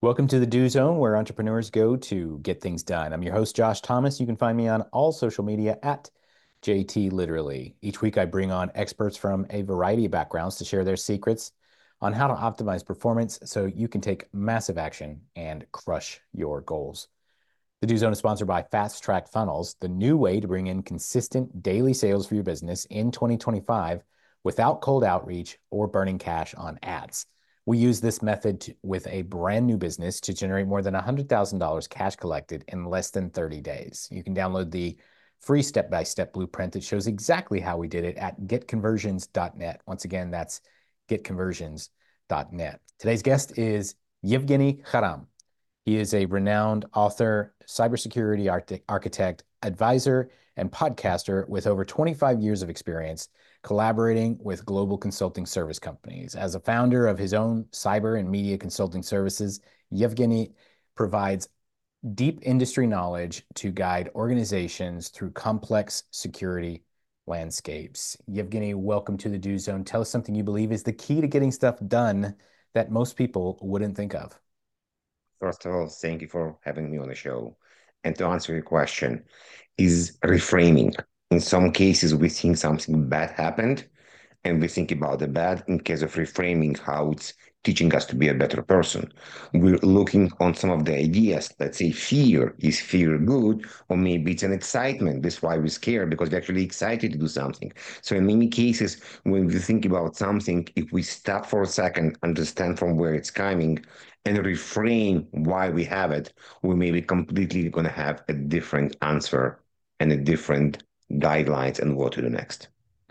Welcome to the Do Zone, where entrepreneurs go to get things done. I'm your host, Josh Thomas. You can find me on all social media at JT Literally. Each week, I bring on experts from a variety of backgrounds to share their secrets on how to optimize performance so you can take massive action and crush your goals. The Do Zone is sponsored by Fast Track Funnels, the new way to bring in consistent daily sales for your business in 2025 without cold outreach or burning cash on ads. We use this method with a brand new business to generate more than $100,000 cash collected in less than 30 days. You can download the free step-by-step blueprint that shows exactly how we did it at getconversions.net. Once again, that's getconversions.net. Today's guest is Yevgeny Kharam. He is a renowned author, cybersecurity architect, advisor, and podcaster with over 25 years of experience collaborating with global consulting service companies. As a founder of his own cyber and media consulting services, Yevgeny provides deep industry knowledge to guide organizations through complex security landscapes. Yevgeny, welcome to the Do Zone. Tell us something you believe is the key to getting stuff done that most people wouldn't think of. First of all, thank you for having me on the show. And to answer your question, is reframing. In some cases, we think something bad happened, and we think about the bad in case of reframing, how it's teaching us to be a better person. We're looking on some of the ideas. Let's say fear. Is fear good? Or maybe it's an excitement. That's why we're scared, because we're actually excited to do something. So in many cases, when we think about something, if we stop for a second, understand from where it's coming, and reframe why we have it, we may be completely going to have a different answer and a different guidelines and what to do next.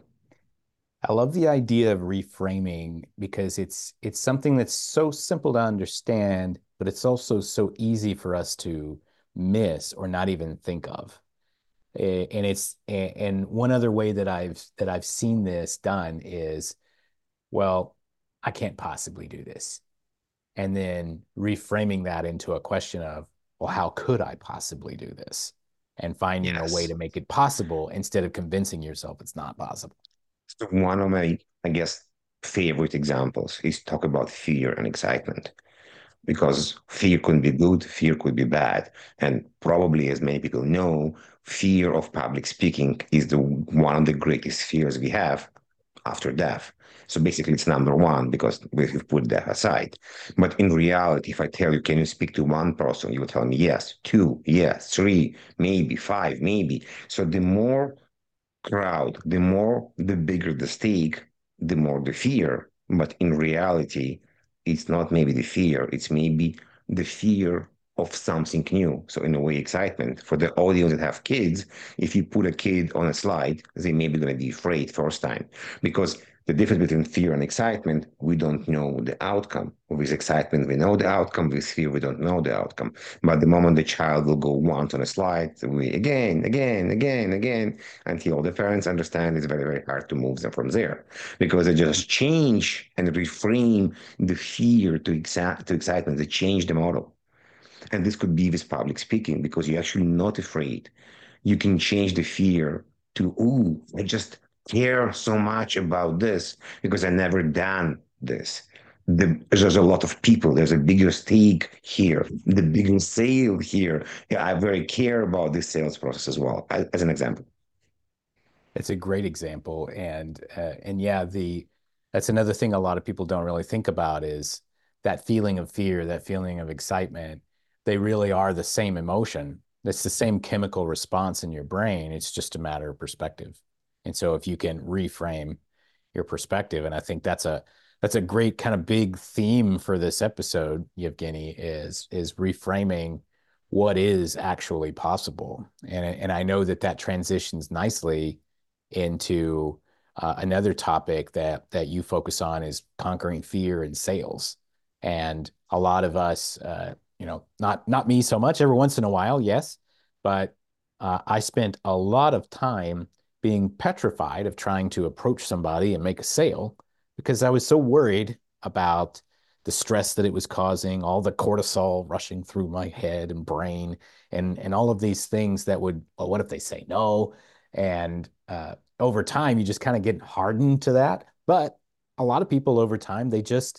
I love the idea of reframing because it's something that's so simple to understand, but it's also so easy for us to miss or not even think of. And one other way that I've seen this done is, well, I can't possibly do this. And then reframing that into a question of, well, how could I possibly do this? And finding a way Yes. to make it possible instead of convincing yourself it's not possible. So one of my, I guess, favorite examples is talk about fear and excitement, because fear could be good, fear could be bad. And probably, as many people know, fear of public speaking is the one of the greatest fears we have after death. So basically, it's number one because we've put death aside. But in reality, if I tell you, can you speak to one person? You will tell me yes, two, yes, three, maybe five, maybe. So the more crowd, the bigger the stake, the more the fear. But in reality, it's not maybe the fear, it's maybe the fear of something new. So in a way, excitement. For the audience that have kids, if you put a kid on a slide, they may be going to be afraid first time because the difference between fear and excitement, we don't know the outcome. With excitement, we know the outcome. With fear, we don't know the outcome. But the moment the child will go once on a slide, we again, again, again, again, until the parents understand it's very, very hard to move them from there because they just change and reframe the fear to excitement. They change the model. And this could be with public speaking because you're actually not afraid. You can change the fear to, ooh, I just care so much about this because I never done this. There's a lot of people. There's a bigger stake here, the bigger sale here. Yeah, I very care about this sales process as well, as an example. It's a great example, and yeah, the that's another thing a lot of people don't really think about is that feeling of fear, that feeling of excitement. They really are the same emotion. It's the same chemical response in your brain. It's just a matter of perspective. And so if you can reframe your perspective, and I think that's a great kind of big theme for this episode, Yevgeny, is reframing what is actually possible. And I know that that transitions nicely into another topic that you focus on is conquering fear in sales. And a lot of us, not me so much. Every once in a while, yes, but I spent a lot of time being petrified of trying to approach somebody and make a sale because I was so worried about the stress that it was causing, all the cortisol rushing through my head and brain, and all of these things that would, well, what if they say no? And over time, you just kind of get hardened to that. But a lot of people over time, they just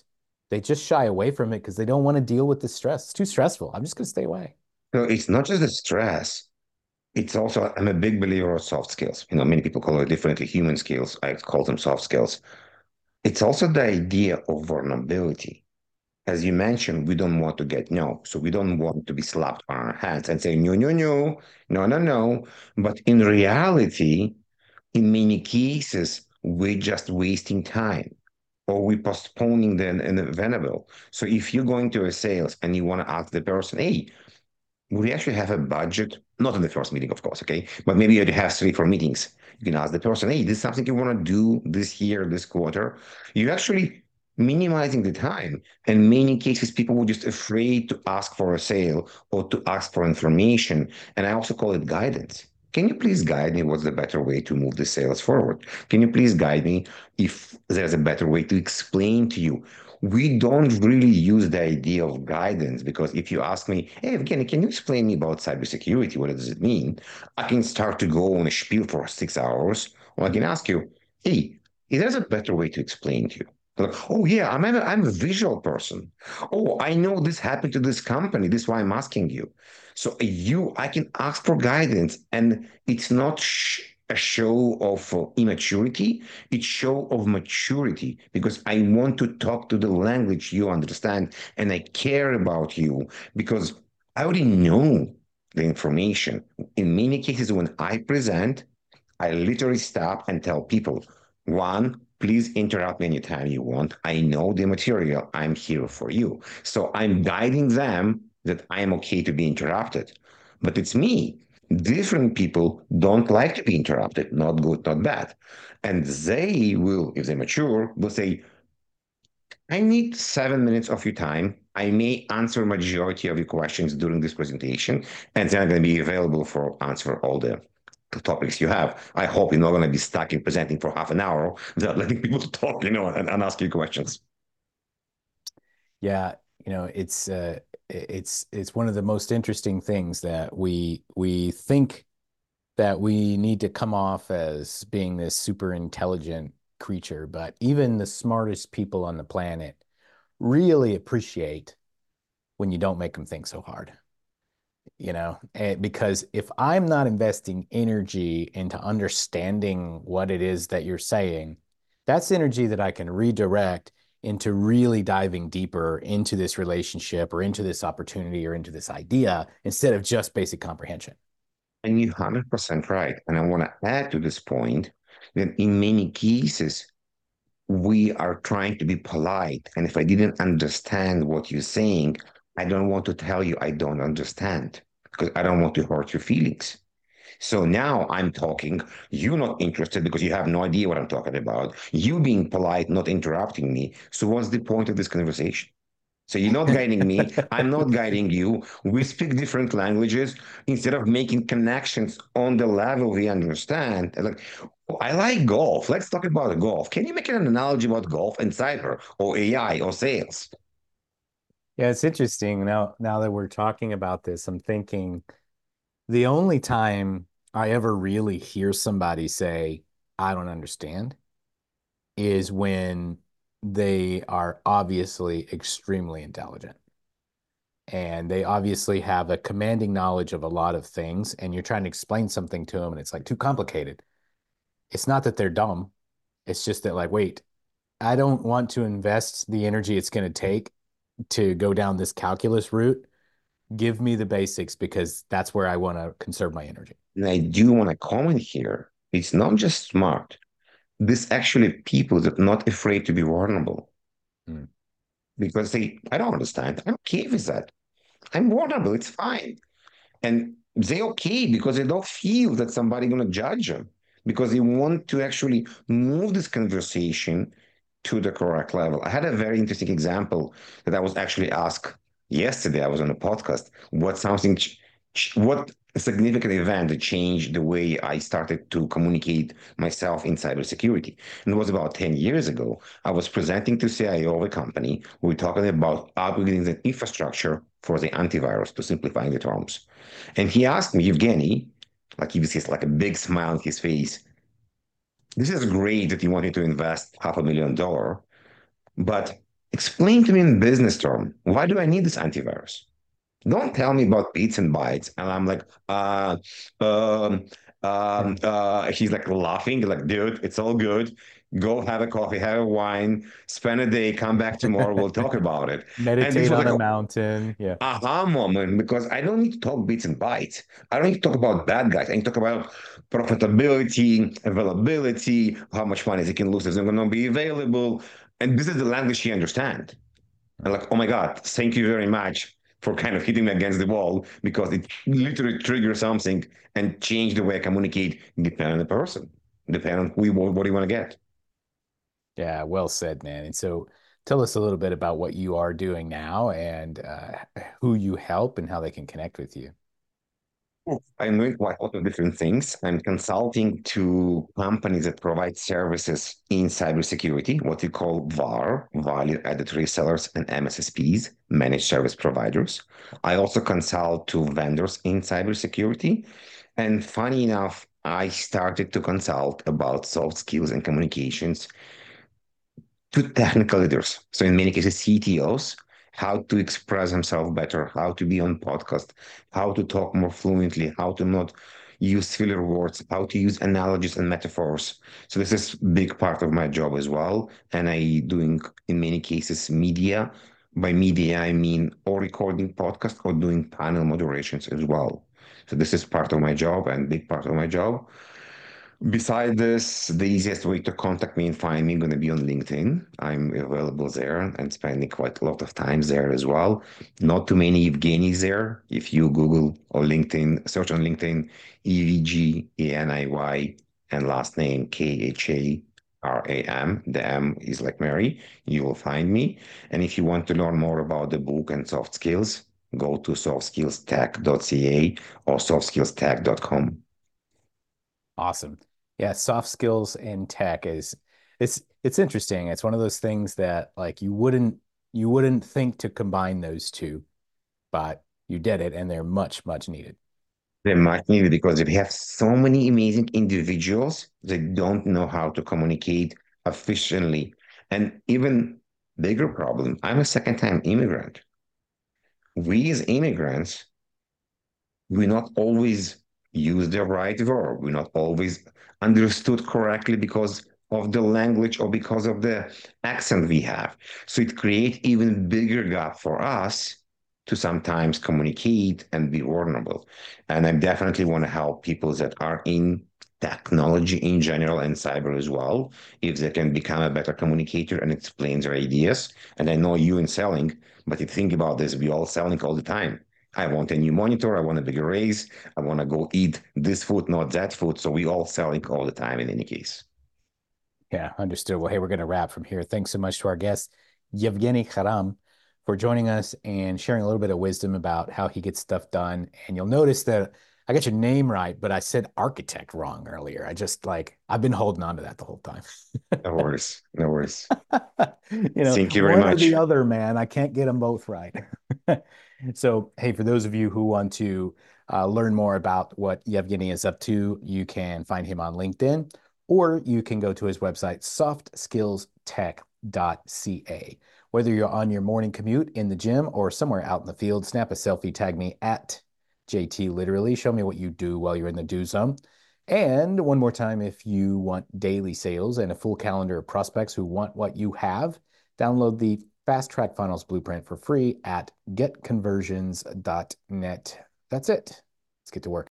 They just shy away from it because they don't want to deal with the stress. It's too stressful. I'm just going to stay away. So it's not just the stress. It's also, I'm a big believer of soft skills. Many people call it differently human skills. I call them soft skills. It's also the idea of vulnerability. As you mentioned, we don't want to get no. So we don't want to be slapped on our hands and say, no, no, no, no, no, no. But in reality, in many cases, we're just wasting time or we're postponing the inevitable. So if you're going to a sales and you want to ask the person, hey, we actually have a budget, not in the first meeting, of course, okay? But maybe you have 3, 4 meetings. You can ask the person, hey, this is something you want to do this year, this quarter. You're actually minimizing the time. In many cases, people were just afraid to ask for a sale or to ask for information. And I also call it guidance. Can you please guide me what's the better way to move the sales forward? Can you please guide me if there's a better way to explain to you? We don't really use the idea of guidance because if you ask me, hey, Evgeny, can you explain me about cybersecurity? What does it mean? I can start to go on a spiel for 6 hours, or I can ask you, hey, is there a better way to explain to you? Like, oh yeah, I'm a visual person. Oh, I know this happened to this company. This is why I'm asking you. So I can ask for guidance, and it's not a show of immaturity. It's show of maturity because I want to talk to the language you understand, and I care about you because I already know the information. In many cases, when I present, I literally stop and tell people, one, please interrupt me anytime you want. I know the material. I'm here for you. So I'm guiding them that I'm okay to be interrupted. But it's me. Different people don't like to be interrupted, not good, not bad. And they will, if they mature, will say, I need 7 minutes of your time. I may answer majority of your questions during this presentation, and then I'm going to be available for answer all the topics you have. I hope you're not going to be stuck in presenting for half an hour without letting people talk, and ask you questions. Yeah, it's one of the most interesting things that we think that we need to come off as being this super intelligent creature, but even the smartest people on the planet really appreciate when you don't make them think so hard. Because if I'm not investing energy into understanding what it is that you're saying, that's energy that I can redirect into really diving deeper into this relationship or into this opportunity or into this idea instead of just basic comprehension. And you're 100% right. And I want to add to this point that in many cases, we are trying to be polite. And if I didn't understand what you're saying, I don't want to tell you I don't understand because I don't want to hurt your feelings. So now I'm talking, you're not interested because you have no idea what I'm talking about. You being polite, not interrupting me. So what's the point of this conversation? So you're not guiding me. I'm not guiding you. We speak different languages. Instead of making connections on the level we understand, like, "Oh, I like golf. Let's talk about golf. Can you make an analogy about golf and cyber or AI or sales?" Yeah, it's interesting. Now that we're talking about this, I'm thinking the only time I ever really hear somebody say, I don't understand, is when they are obviously extremely intelligent and they obviously have a commanding knowledge of a lot of things, and you're trying to explain something to them and it's like too complicated. It's not that they're dumb, it's just that, like, wait, I don't want to invest the energy it's going to take to go down this calculus route. Give me the basics because that's where I want to conserve my energy. And I do want to comment here. It's not just smart. This actually people that are not afraid to be vulnerable Mm. because I don't understand. I'm okay with that. I'm vulnerable. It's fine. And they okay because they don't feel that somebody gonna judge them because they want to actually move this conversation to the correct level. I had a very interesting example that I was actually asked yesterday. I was on a podcast. What a significant event that changed the way I started to communicate myself in cybersecurity. And it was about 10 years ago. I was presenting to CIO of a company. We were talking about upgrading the infrastructure for the antivirus, to simplifying the terms. And he asked me, Evgeny, like he was just like a big smile on his face. This is great that you wanted to invest $500,000, but Explain to me in business term, why do I need this antivirus? Don't tell me about bits and bytes. And I'm like, um, he's like laughing, like, dude, it's all good. Go have a coffee, have a wine, spend a day, come back tomorrow, we'll talk about it. And this Meditate was on like a a mountain. Yeah. aha moment because I don't need to talk bits and bytes. I don't need to talk about bad guys. I need to talk about profitability, availability, how much money they can lose if they're going to be available. And this is the language he understands. And like, oh my God, thank you very much for kind of hitting me against the wall because it literally triggers something and change the way I communicate depending on the person, depending on what do you want to get. Yeah, well said, man. And so tell us a little bit about what you are doing now and who you help and how they can connect with you. I'm doing quite a lot of different things. I'm consulting to companies that provide services in cybersecurity, what we call VAR, value added resellers, and MSSPs, managed service providers. I also consult to vendors in cybersecurity. And funny enough, I started to consult about soft skills and communications to technical leaders. So in many cases, CTOs, how to express themselves better, how to be on podcast, how to talk more fluently, how to not use filler words, how to use analogies and metaphors. So this is big part of my job as well. And I doing in many cases media. By media, I mean or recording podcast or doing panel moderations as well. So this is part of my job and big part of my job. Besides this, the easiest way to contact me and find me going to be on LinkedIn. I'm available there and spending quite a lot of time there as well. Not too many Evgenis there. If you Google or LinkedIn, search on LinkedIn, EVGENIY and last name KHARAM, the M is like Mary, you will find me. And if you want to learn more about the book and soft skills, go to softskillstech.ca or softskillstech.com. Awesome. Yeah, soft skills in tech is it's interesting. It's one of those things that like you wouldn't think to combine those two, but you did it and they're much, much needed. They might need it because we have so many amazing individuals that don't know how to communicate efficiently. And even bigger problem, I'm a second-time immigrant. We as immigrants, we not always use the right verb. We're not always understood correctly because of the language or because of the accent we have. So it creates even bigger gap for us to sometimes communicate and be vulnerable. And I definitely want to help people that are in technology in general and cyber as well, if they can become a better communicator and explain their ideas. And I know you in selling, but if you think about this, we all selling all the time. I want a new monitor. I want a bigger raise. I want to go eat this food, not that food. So we all selling all the time in any case. Yeah, understood. Well, hey, we're going to wrap from here. Thanks so much to our guest, Yevgeny Kharam, for joining us and sharing a little bit of wisdom about how he gets stuff done. And you'll notice that I got your name right, but I said architect wrong earlier. I just like, I've been holding on to that the whole time. No worries. No worries. Thank you very One or the much. other, man. I can't get them both right. So, hey, for those of you who want to learn more about what Yevgeny is up to, you can find him on LinkedIn or you can go to his website, softskillstech.ca. Whether you're on your morning commute in the gym or somewhere out in the field, snap a selfie, tag me at JT Literally. Show me what you do while you're in the do zone. And one more time, if you want daily sales and a full calendar of prospects who want what you have, download the Fast Track Funnels Blueprint for free at getconversions.net. That's it. Let's get to work.